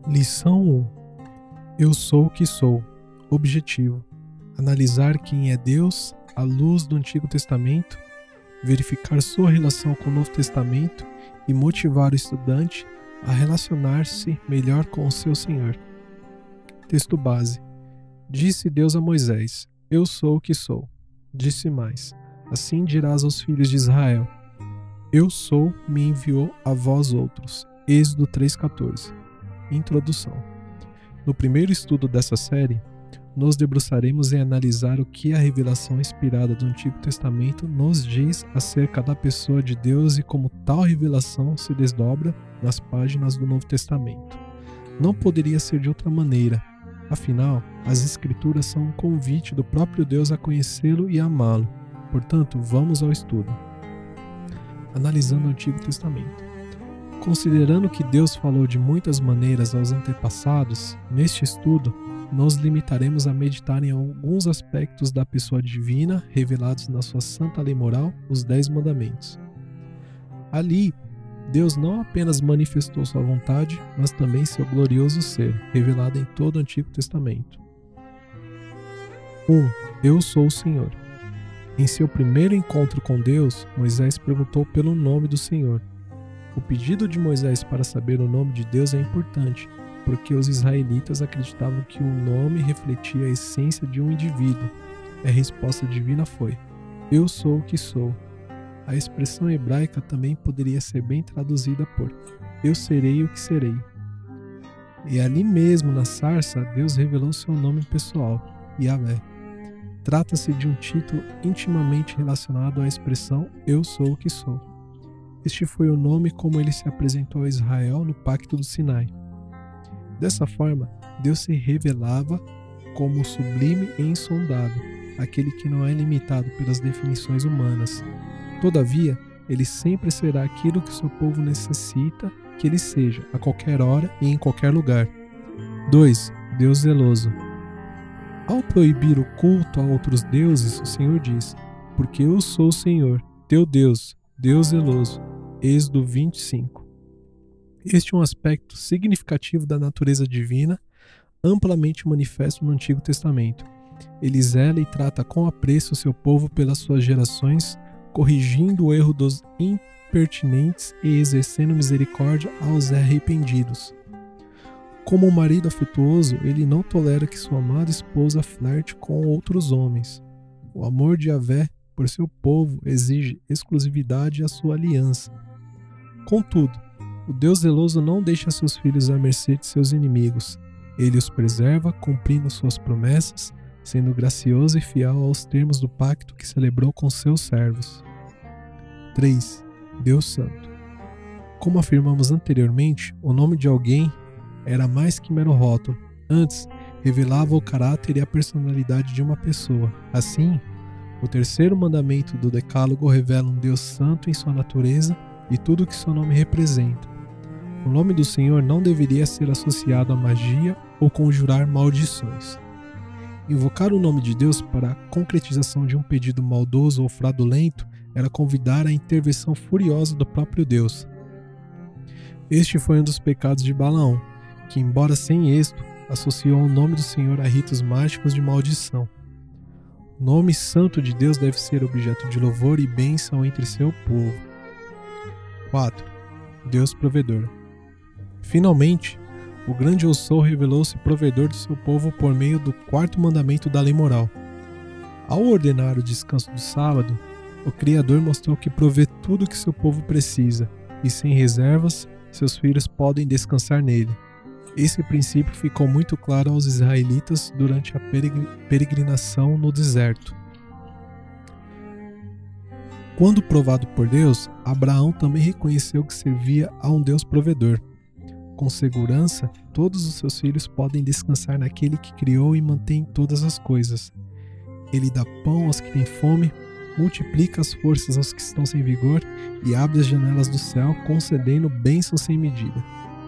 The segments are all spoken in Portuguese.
Lição 1. Eu sou o que sou. Objetivo: analisar quem é Deus à luz do Antigo Testamento, verificar sua relação com o Novo Testamento e motivar o estudante a relacionar-se melhor com o seu Senhor. Texto base: Disse Deus a Moisés: Eu sou o que sou. Disse mais: Assim dirás aos filhos de Israel: Eu sou, me enviou a vós outros. Êxodo 3,14. Introdução. No primeiro estudo dessa série, nos debruçaremos em analisar o que a revelação inspirada do Antigo Testamento nos diz acerca da pessoa de Deus e como tal revelação se desdobra nas páginas do Novo Testamento. Não poderia ser de outra maneira, afinal, as Escrituras são um convite do próprio Deus a conhecê-lo e amá-lo. Portanto, vamos ao estudo. Analisando o Antigo Testamento. Considerando que Deus falou de muitas maneiras aos antepassados, neste estudo, nos limitaremos a meditar em alguns aspectos da pessoa divina revelados na sua santa lei moral, os 10 mandamentos. Ali, Deus não apenas manifestou sua vontade, mas também seu glorioso ser, revelado em todo o Antigo Testamento. 1. Eu sou o Senhor. Em seu primeiro encontro com Deus, Moisés perguntou pelo nome do Senhor. O pedido de Moisés para saber o nome de Deus é importante, porque os israelitas acreditavam que o nome refletia a essência de um indivíduo. A resposta divina foi: Eu sou o que sou. A expressão hebraica também poderia ser bem traduzida por: Eu serei o que serei. E ali mesmo na sarça, Deus revelou seu nome pessoal, Yahvé. Trata-se de um título intimamente relacionado à expressão Eu sou o que sou. Este foi o nome como ele se apresentou a Israel no Pacto do Sinai. Dessa forma, Deus se revelava como sublime e insondável, aquele que não é limitado pelas definições humanas. Todavia, ele sempre será aquilo que seu povo necessita que ele seja, a qualquer hora e em qualquer lugar. 2. Deus zeloso. Ao proibir o culto a outros deuses, o Senhor diz: Porque eu sou o Senhor, teu Deus, Deus zeloso. Êxodo 25. Este é um aspecto significativo da natureza divina, amplamente manifesto no Antigo Testamento. Ele zela e trata com apreço o seu povo pelas suas gerações, corrigindo o erro dos impertinentes e exercendo misericórdia aos arrependidos. Como um marido afetuoso, ele não tolera que sua amada esposa flerte com outros homens. O amor de Yahvé por seu povo exige exclusividade à sua aliança. Contudo, o Deus zeloso não deixa seus filhos à mercê de seus inimigos. Ele os preserva, cumprindo suas promessas, sendo gracioso e fiel aos termos do pacto que celebrou com seus servos. 3. Deus Santo. Como afirmamos anteriormente, o nome de alguém era mais que mero rótulo. Antes, revelava o caráter e a personalidade de uma pessoa. Assim, o terceiro mandamento do Decálogo revela um Deus santo em sua natureza e tudo o que seu nome representa. O nome do Senhor não deveria ser associado à magia ou conjurar maldições. Invocar o nome de Deus para a concretização de um pedido maldoso ou fraudulento era convidar a intervenção furiosa do próprio Deus. Este foi um dos pecados de Balaão, que, embora sem êxito, associou o nome do Senhor a ritos mágicos de maldição. O nome santo de Deus deve ser objeto de louvor e bênção entre seu povo. 4. Deus provedor. Finalmente, o grande Eu Sou revelou-se provedor do seu povo por meio do quarto mandamento da lei moral. Ao ordenar o descanso do sábado, o Criador mostrou que provê tudo o que seu povo precisa, e sem reservas, seus filhos podem descansar nele. Esse princípio ficou muito claro aos israelitas durante a peregrinação no deserto. Quando provado por Deus, Abraão também reconheceu que servia a um Deus provedor. Com segurança, todos os seus filhos podem descansar naquele que criou e mantém todas as coisas. Ele dá pão aos que têm fome, multiplica as forças aos que estão sem vigor e abre as janelas do céu, concedendo bênçãos sem medida.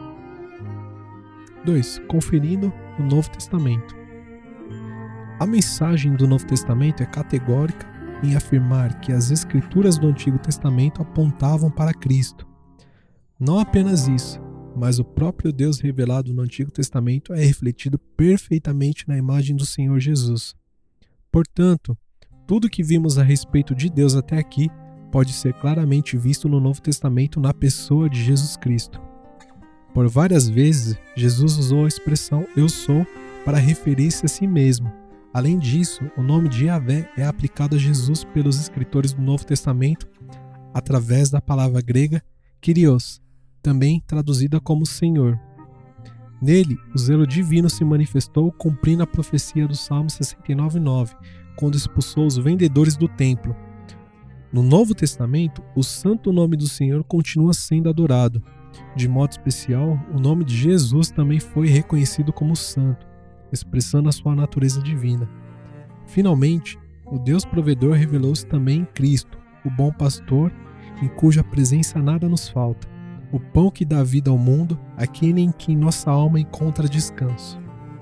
2. Conferindo o Novo Testamento. A mensagem do Novo Testamento é categórica em afirmar que as Escrituras do Antigo Testamento apontavam para Cristo. Não apenas isso, mas o próprio Deus revelado no Antigo Testamento é refletido perfeitamente na imagem do Senhor Jesus. Portanto, tudo que vimos a respeito de Deus até aqui pode ser claramente visto no Novo Testamento na pessoa de Jesus Cristo. Por várias vezes, Jesus usou a expressão "eu sou" para referir-se a si mesmo. Além disso, o nome de Yahvé é aplicado a Jesus pelos escritores do Novo Testamento através da palavra grega Kyrios, também traduzida como Senhor. Nele, o zelo divino se manifestou cumprindo a profecia do Salmo 69:9, quando expulsou os vendedores do templo. No Novo Testamento, o santo nome do Senhor continua sendo adorado. De modo especial, o nome de Jesus também foi reconhecido como santo, expressando a sua natureza divina. Finalmente, o Deus provedor revelou-se também em Cristo, o bom pastor, em cuja presença nada nos falta, o pão que dá vida ao mundo, aquele em quem nossa alma encontra descanso.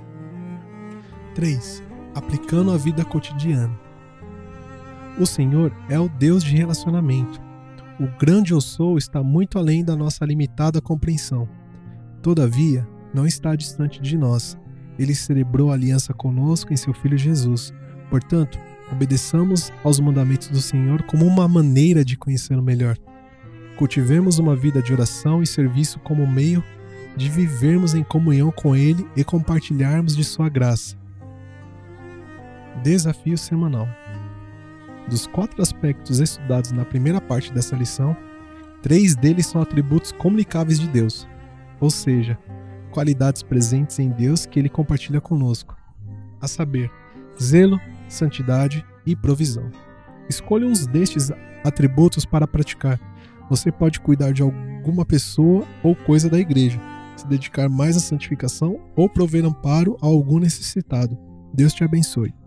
3. Aplicando a vida cotidiana. O Senhor é o Deus de relacionamento. O grande eu sou está muito além da nossa limitada compreensão. Todavia, não está distante de nós. Ele celebrou a aliança conosco em seu Filho Jesus. Portanto, obedeçamos aos mandamentos do Senhor como uma maneira de conhecê-lo melhor. Cultivemos uma vida de oração e serviço como meio de vivermos em comunhão com Ele e compartilharmos de sua graça. Desafio semanal. Dos 4 aspectos estudados na primeira parte dessa lição, 3 deles são atributos comunicáveis de Deus, ou seja, qualidades presentes em Deus que Ele compartilha conosco, a saber, zelo, santidade e provisão. Escolha uns destes atributos para praticar. Você pode cuidar de alguma pessoa ou coisa da igreja, se dedicar mais à santificação ou prover amparo a algum necessitado. Deus te abençoe.